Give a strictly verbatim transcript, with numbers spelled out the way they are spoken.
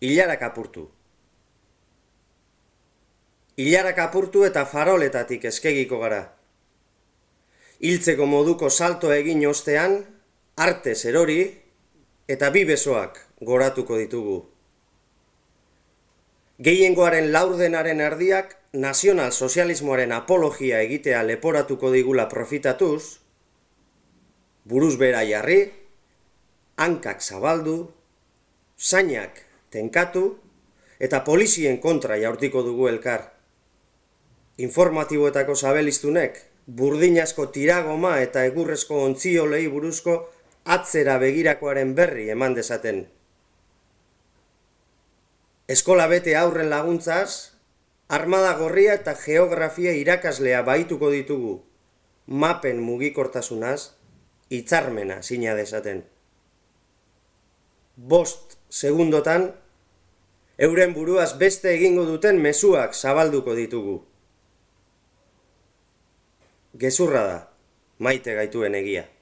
Ilarak apurtu. Ilarak apurtu eta faroletatik eskegiko gara. Hiltzeko moduko salto egin ostean, arte erori eta bi besoak goratuko ditugu. Gehiengoaren laurdenaren erdiak nazional-sozialismoaren apologia egitea leporatuko digula profitatuz, buruz bera jarri, hankak zabaldu, zainak tenkatu eta polizien kontra jaurtiko dugu elkar. Informatiboetako zabeliztunek burdinazko tiragoma eta egurrezko ontziolei buruzko atzera begirakoaren berri eman dezaten. Eskola bete aurren laguntzaz, armada gorria eta geografia irakaslea baituko ditugu, mapen mugikortasunaz, hitzarmena sina dezaten. Bost segundotan, euren buruaz beste egingo duten mezuak zabalduko ditugu. Gezurra da, maite gaituen egia.